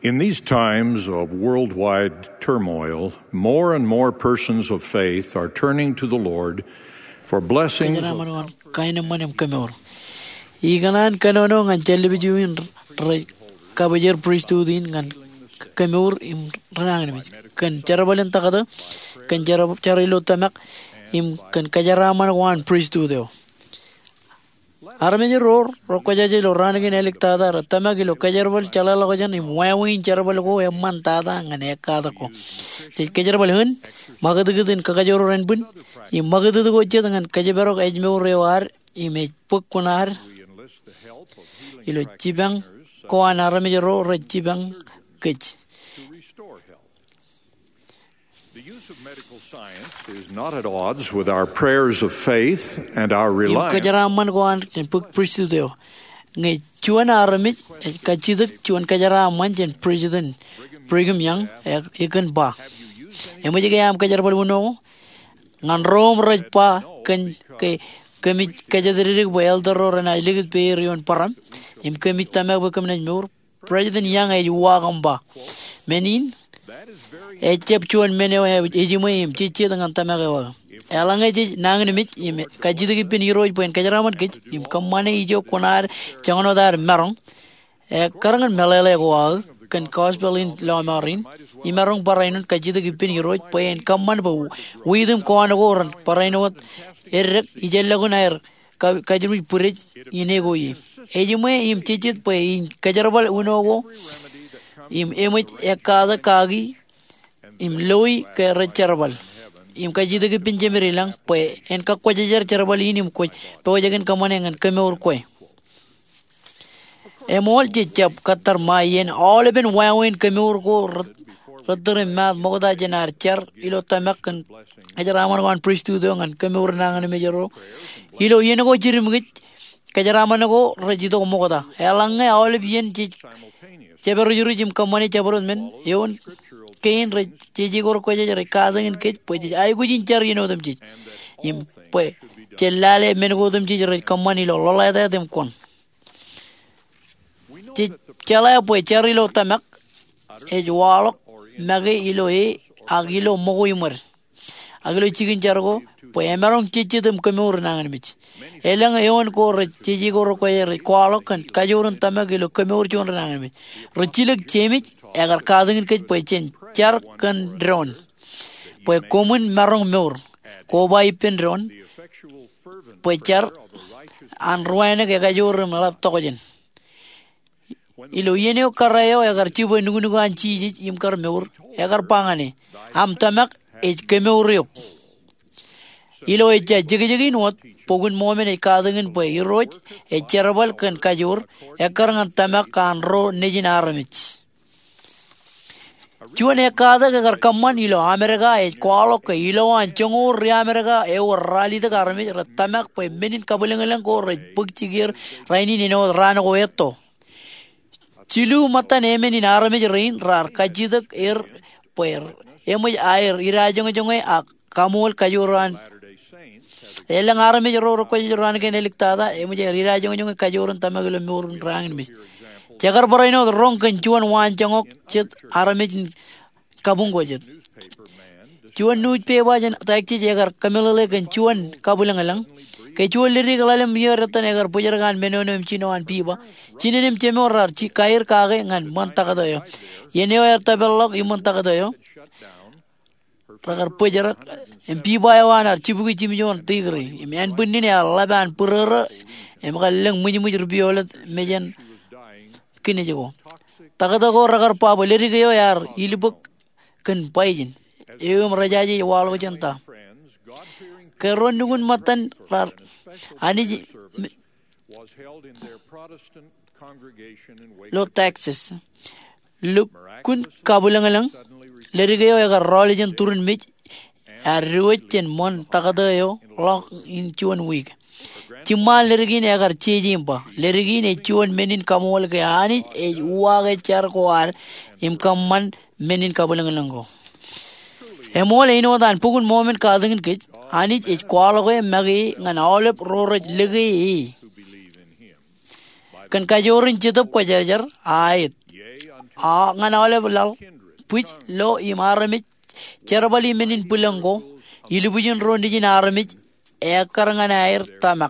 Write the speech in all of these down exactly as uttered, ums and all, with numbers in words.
In these times of worldwide turmoil, more and more persons of faith are turning to the Lord for blessings. Iganan kanono ngan television kabajer pristudin ngan kamur im ranang kan charabalan takada kan charab charilo tamak im kan kajaraman wan pristudio armeje ror rokajaje lo ranagin electada tamakilo kajarabal chalala gojan im wawin charabal go emantada ngan ekada ko te kajarabal hun magadugin kakajoro ranbun im magadugo goche ngan kajabaro ejmeur rewar im pukkunar ilo cibang ko anara mejero re cibang kech. The use of medical science is not at odds with our prayers of faith and our reliance. Kajaraman ko an puk prisideo ngai chuan aramit kachidak chuan kajaraman jen president Brigham Young ekan ba emoje gayam kajarabal buno ngan rom rajpa kan ke kami kajadirik boyal daro rana iligit perion param im kami tamak bakam najmur president yang ay wagamba menin echep chuan meneo ejimo im chichi dengan tamak wa elanga ji nang nimit im kajidik pin hero poin kajaraman kich im kamane ijo konar changonodar marong e karangan melele wa kan gospel in lamarin imarong parainun kajidik pin hero poin kamman bu widum koan goran parainot errek ijellagunair kajimi purej inegoyi ejimo im chichit po in kajarabal unogo im emoj ekada kagi im loi keracharabal im kajide ke pinjemerilang po en ka kwajajar charabal inim ko po jagen kamane ngan kemeur ko emol chichap katar mayen all ben wawen kemeur ko Radar mat moda jenar char ilo tamak kan kajaraman wan pristu do ngan kemur nangan mejero ilo yeno go jirim git kajaraman go rajido moda elanga all bien ji cheberu juru jim kamani cheberu men yon kein re ji gor ko je re kazangin ke po ji ay go jin char yeno dam ji im po cellale men go dam ji re kamani lo lola da dem kon ji chala po char ilo tamak e jwalok mage ilo e agilo mogo yumar agilo chikin chargo po emarong chichi dum kemur nangan mich elang eon ko re chichi ko ro ko re kwalo kan kajurun tamagilo kemur chon nangan mich rechilek chemich agar kazingin ke po chen char kan drone po common marong meur ko bai pen drone po char an ruane ke kajur malap tokojen ilo yeneo karayo agar chibo nugu nugu anchi im kar meur agar pangane am tamak e kemeur yok ilo e jigi jigi not pogun momen e kadangin po iroj e cherabal kan kajur agar ngan tamak kan ro nejin aramich chuan e kada agar kamman ilo amerika e kwalo ke ilo an chongur ri amerika e rali da aramich tamak po menin kabulengalang ko re pugchigir raini nino rano go eto Chilu mata neme ni naramej rain rar kajidak er per emoj air irajong jong a kamul kajuran elang aramej ro ro kajuran ke neliktada emoj irajong jong kajuran tamaglo murun rangin mi jagar baraino rong kan chuan wan jongok chet aramej kabung gojet chuan nuj pe wajan taikchi jagar kamelale kan chuan kabulangalang ke chuan liri galalem yeratan agar pujargan menonem chinoan piba chinem chemorar chi kair kage ngan montagadayo yeneo ertabellok imontagadayo pragar pujar em piba yawanar chibugi chimjon tigri em en bunnine laban purra em galleng muji muji biolet mejen kine jego tagadago ragar pa boleri gayo yar ilibuk kan paijin eum rajaji walwa janta keron dungun matan rar ani lo Texas lo kun kabulangalang lerigayo agar religion turun mich arruchen mon tagadayo long in chuan week chimal lerigin agar chejimba lerigin e chuan menin kamol ke ani e uage char ko ar im kamman menin kabulangalang go emol ino dan pugun moment kazangin ke ani e kwalo ge magi ngan olep roraj legi kan kajorin chitap ko jajar ait a nganale bulal puj lo imaramit cherbali menin pulango ilubujin rondijin aramit ekar nganair tamak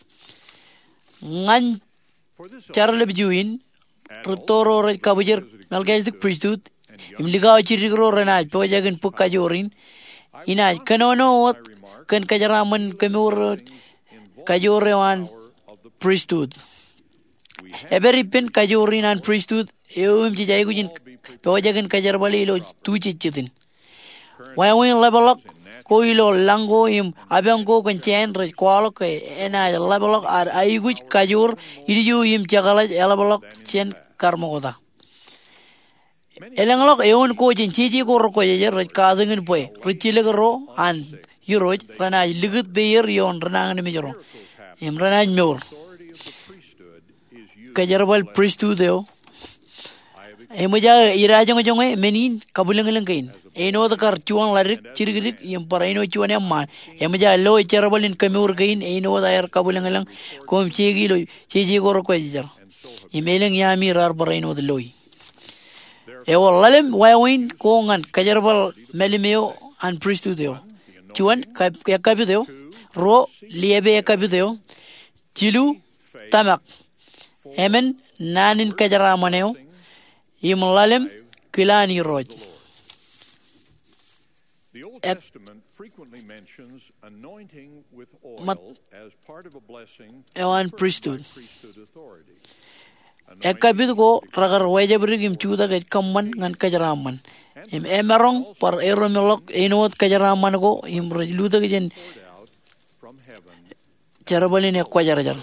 ngan charleb juin rutoro re kabujir melgazdik priesthood imliga chirigro rena pojagan puk kajorin ina kanono kan kajaraman kemur kajorewan priesthood every pin kajorin and priesthood eum jijay gujin pojagan kajarbali lo tuchichitin wayawin levelok koilo lango im abengo kan chen re kwalo ke ena levelok ar aiguj kajur iriyu im jagala levelok chen karmoda elanglok eun ko jin chiji ko ro ko ye re kadengin poe richilegro an yuroj rana ligut beyer yon rana ngani mejoro im rana nyor kajarbal priesthood deo emuja irajang jonge menin kabulengelang kain eno the kar chuang larik chirgirik im paraino chuan amman emuja lo charabalin kamur kain eno the air kabulengelang kom chegi lo chiji gor ko jar imeleng yami rar paraino the loy ewo lalem wayawin kongan kajarbal melimeo an priesthood deo chuan yakabideo ro liebe yakabideo chilu tamak hemen nanin kajaramaneo imlalem kilani roj. The Old Testament frequently mentions anointing with oil as part of a blessing ewan priesthood priesthood authority. ekabid ko ragar wajabrig im chuda ke kamman ngan kajaraman im emerong par eromolok enot kajaraman ko im rajluda ke jen charabalin ek kwajarajar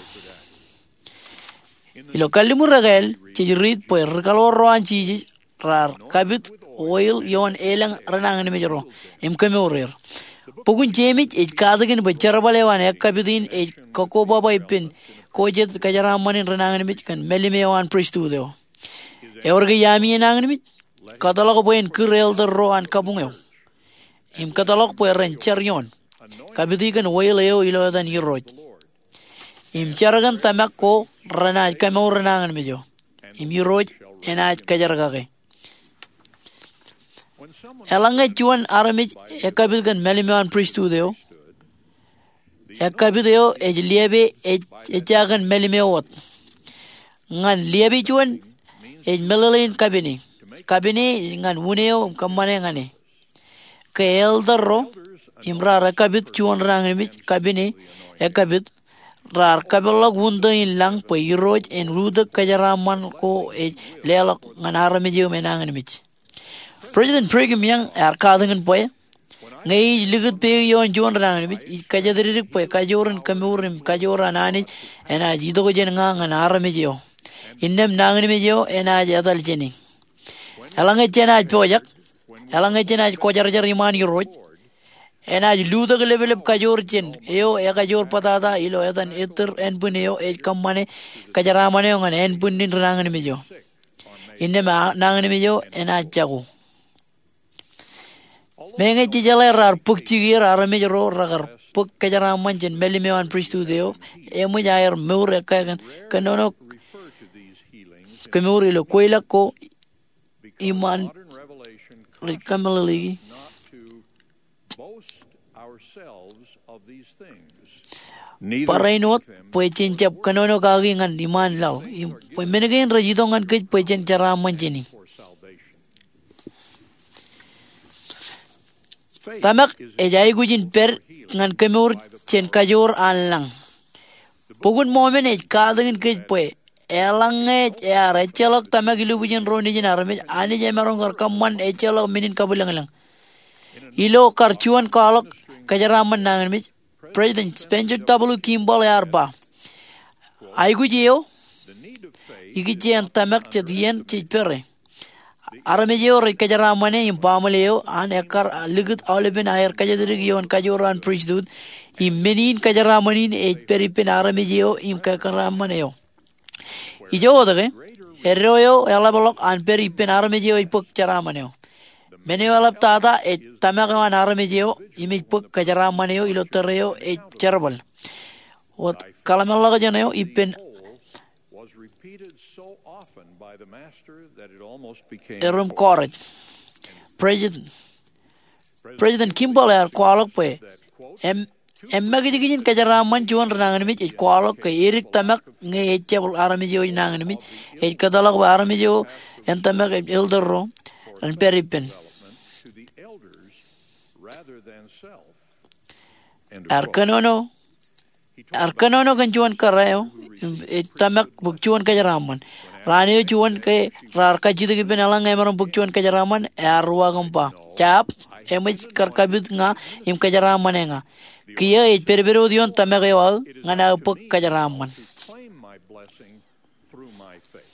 ilo kalimur ragal chirit poer kalor roan chi rar kabit oil yon elang ranang ni mejoro im kame orer pugun jemit e kadagin bacharabale wan ekabidin e koko baba ipin kojet kajaraman ranang ni kan melime wan priesthood deo eorge yami nang ni kadalog poen kirel der roan kabungeo im kadalog poer ren charion kabidi kan oil eo ilo dan iroj im charagan tamak ko ranaj kamor ranangan mejo im yuroj enaj kajargage elanga chuan aramij ekabid gan meliman priesthood deo ekabid deo ej liebe ej ejagan melimewot ngan liebe chuan ej melalin kabini kabini ngan uneo kamane ngane ke elderro imra rakabid chuan rangamij kabini ekabid rar kabelok wunda in lang po iroj en rudak kajaraman ko e lelok nganara mejo menangan mich President Brigham Young ar kadingen poe ngai ligut pe yon jon rangan mich kajadirik poe kajoran kamurim kajora nani ena jido ko jen nga nganara mejo innem nangan mejo ena jadal jeni alanga jena pojak alanga jena ko jarjar iman iroj enaj luda ke level kajor chen eo e kajor patata ilo edan eter en puneo e kamane kajaramane ngan en punin rangan mejo inne ma nangan mejo enaj jago menge tijala rar puk chigir ar mejo ro ragar puk kajaraman chen melimewan priesthood deo e mo jair meur kagan kanono kemuri lo koila ko iman rikamaligi parainot poechen chap kanono kagi ngan iman law poe menegen rajito ngan kej poechen charaman jeni tamak ejai gujin per ngan kemur chen kajor anlang pugun momen ej kadengin kej poe elange ya rechelok tamak ilu bujin roni jin arme ani jemarong kamman echelok minin kabulang ilo karchuan kalok kajaraman nangan mich President Spencer W. Kimball yarba aigu jeo igichen tamak chedien chipere aramejeo re kajaramane impamaleo an ekar ligut awleben ayer kajadrig yon kajoran priesthood im menin kajaramanin e peripin aramejeo im kajaramaneo ijo odage erroyo elabolok an peripin aramejeo ipok charamaneo menewalap tada e tamagawan aramejeo imik puk kajaramaneo ilotereo e cherbal ot kalamalaga janeo ipen the master that it almost became erum koret. President President Kimball er kwalok pe em emma gijigin kajaraman juan rangan mi kwalok ke erik tamak nge echebul arami jo nangan mi e kadalak ba arami jo en tamak elder ro en peripen to the elders rather than self. Arkanono Arkanono kan juan karayo e tamak buk juan kajaraman Rani juan ke rar kajid ke penalang emeron buk juan kajaraman arwa gampa chap emej karkabit nga im kajaraman nga Kia e perbero dion tamagewal ngana puk kajaraman. Claim my blessing through my faith.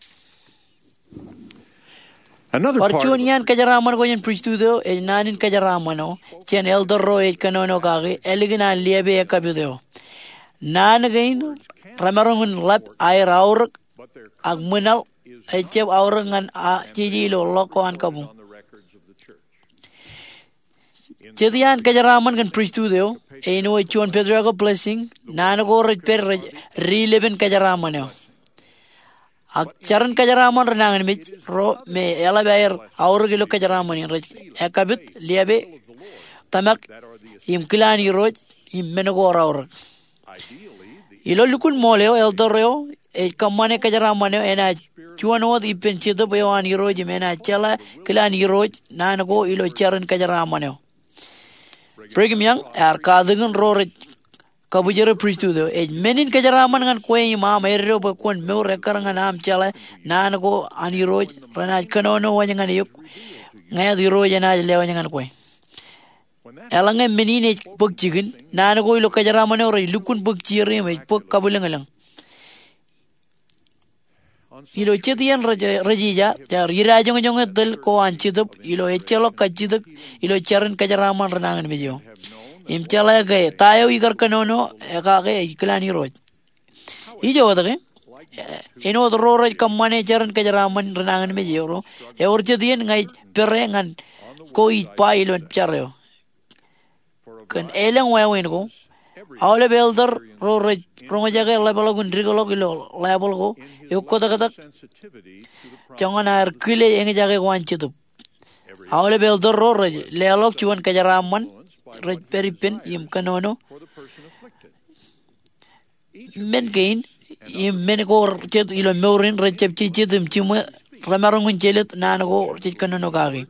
Another part of Fortunian kajaraman ko yan pristudo e nanin kajaramano chen elder ro e kanono kage eligina liebe e kabideo. Nan gain ramarong lap ay raur agmunal e chep aurangan a jijilo loko an kabung. on the records of the church. Chedian kajaraman kan pristudo e no e chuan pedro ko blessing nanago re per relevant kajaraman Akcharan kajaraman renangan mit ro me ela bayer aur gilo kajaraman re ekabit liabe tamak im kilani roj im menago aur ilo lukun moleo eldoreo e kamane kajaraman ena chuano di penchido bewan roj mena chala kilani roj nanago ilo charan kajaraman Brigham Young er kadungan ro re kabujere pristudo e menin kajaraman ngan kwe ma merro ba kon meu rekarangan am chala nanago ani roj rana kanono wangan yuk ngaya di roj na lewa ngan kwe elange menine pok jigin nanago ilo kajaraman ro lukun pok chire me pok kabulangalang ilo chetian rajija ya rirajong jong dal ko anchidup ilo echelo kachidup ilo charan kajaraman ranangan mejo im chala ge tayo igar kanono eka ge iklani roj ijo odage eno ro roj kamane charan kajaraman ranangan mejo ro e or chetian ngai perengan ko i pa ilo chareo kan elang wawen go Aule belder ro roj Romajaga level gundrigolo kilo level go yukko daga jangan air kile yang jaga wanchitu awale belder ro roj lelok cuan kajaraman roj peripin im kanono men gain im men go chet ilo meurin roj chep chit im chuma ramarungun chelet nan go chit kanono kagi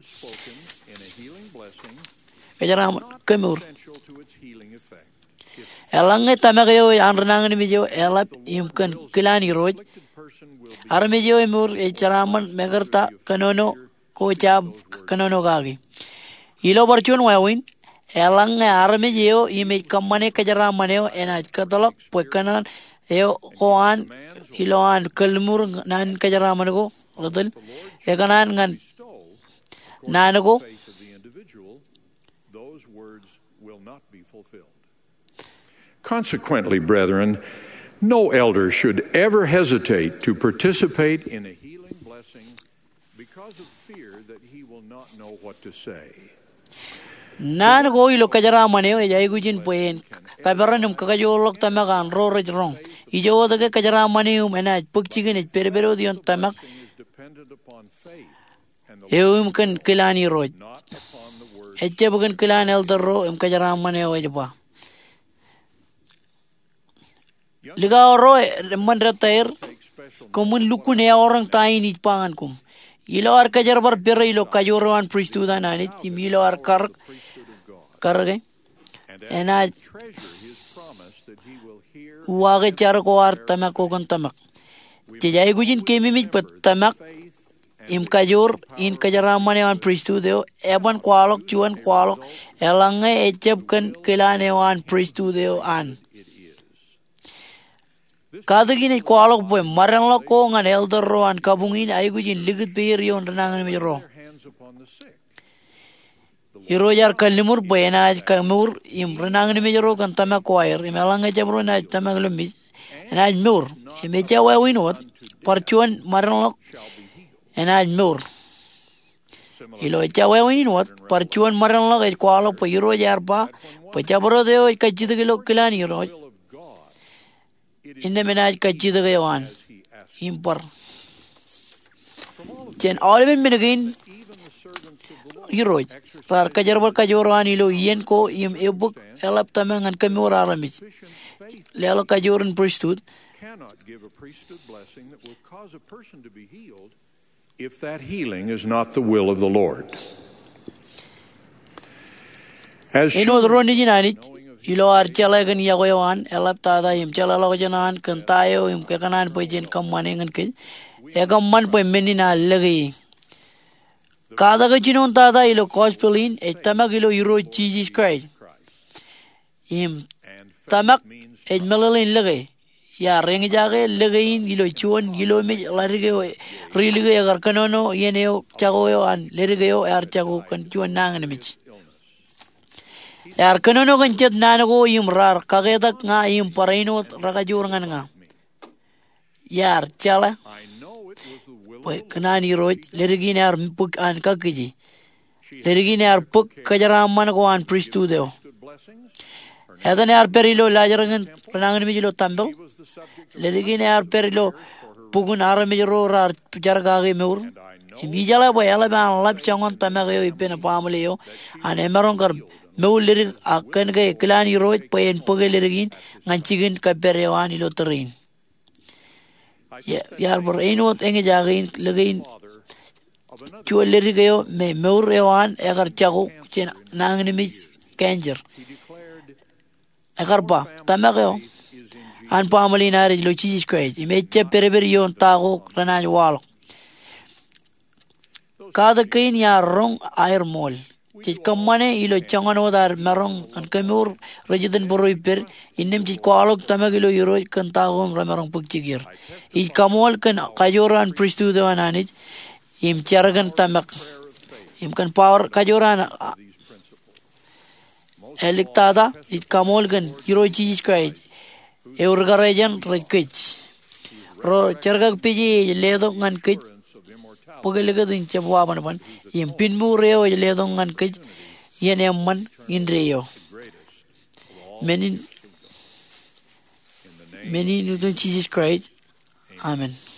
kajaraman kemur Elange tamagayo anranangan mijo elap imkan kilani roj armijo emur echaraman megarta kanono kochab kanono gagi ilo barchun wawin elange armijo ime kamane kajaramaneo enaj kadalak pekanan eo koan iloan kalmur nan kajaraman go radal ekanan ngan nanago Consequently, brethren, no elder should ever hesitate to participate in a healing blessing because of fear that he will not know what to say. Nan go ilo kajaramaneo e jai gujin poen kabaranum kakajolok tamagan ro rejrong ijo daga kajaramaneo mena pukchigen e perbero dion tamak eum kan kilani roj eche bukan kilan elder ro em kajaramaneo e jaba Liga ro man retair komun lukune orang tain it pangan kum ilo ar kajar bar pera ilo kajoran pristuda nanit ilo ar kar karge ena wage char ko ar tamak ko kon tamak jai gujin kemi mit pat tamak im kajor in kajaramane an pristudo eban kwalok chuan kwalok elange echep kan kilane an pristudo an Kadagin kwalok boy marang lo ko ngan elder ro an kabungin ay gujin ligit beir yon ranangan mi ro iro jar kalimur boy na kamur im ranangan mi ro kan tama choir im alang e jabro na tama glumi na mur im e jawa winot parchuan marang lo na mur ilo e jawa winot parchuan marang lo e kwalok po iro jar pa po jabro de o kachid kilo kilani ro Inne menaj kachid gayawan impar chen alvin menagin iroj rar kajarbar kajoran ilo yen ko im ebuk elap tamangan kamur aramich lelo kajoran priesthood cannot give a priesthood blessing that will cause a person to be healed if that healing is not the will of the Lord. As ino droni jinani ilo archalagan yagoyan elap tada im chalaloganan kantayo im kekanan pojen kammanen ke egamman po menina lagi kada ga jinon tada ilo cospelin e tamak ilo iro Jesus Christ im tamak e melalin lagi ya reng jage legain ilo chuan ilo me larige rilige agar kanono yeneo chagoyo an lerigeo ar chago kan chuan nangan mich ar kanono kan chet nanago im rar kagedak nga im paraino ragajur ngan nga yar chala pues kanani roj lerigin ar puk an kakiji lerigin ar puk kajaraman ko an priesthood deo Edan ar perilo lajarangan penangan mijilo tambel lerigin ar perilo pugun ar mijiro rar jargage meur imijala boy ala ban lab changon tamage ipena pamleo an emeron kar meu lirig akan ge klani roj pen poge lerigin nganchigin kaperewan ilo terin yar bor einot enge jagin legin chuo lerigeo me meur ewan egar chago chen nangni mi kanjer agarba tamageo an pamali nare lo Jesus Christ imeche pereberion tago ranan wal kada kain ya rong air mol chit kamane ilo changan wadar marong an kamur rejiden boroi per innem chit kwalok tamagilo yoro kan tago ramarong pukchigir I kamol kan kajoran priesthood ananit im charagan tamak im kan power kajoran eliktada it kamolgan hero Jesus Christ eurgarajan rekich ro chargak piji ledo ngan kich pogelega din chabwa ban ban yim pinmu reo ledo ngan kich yene man in reo many many Jesus Christ amen.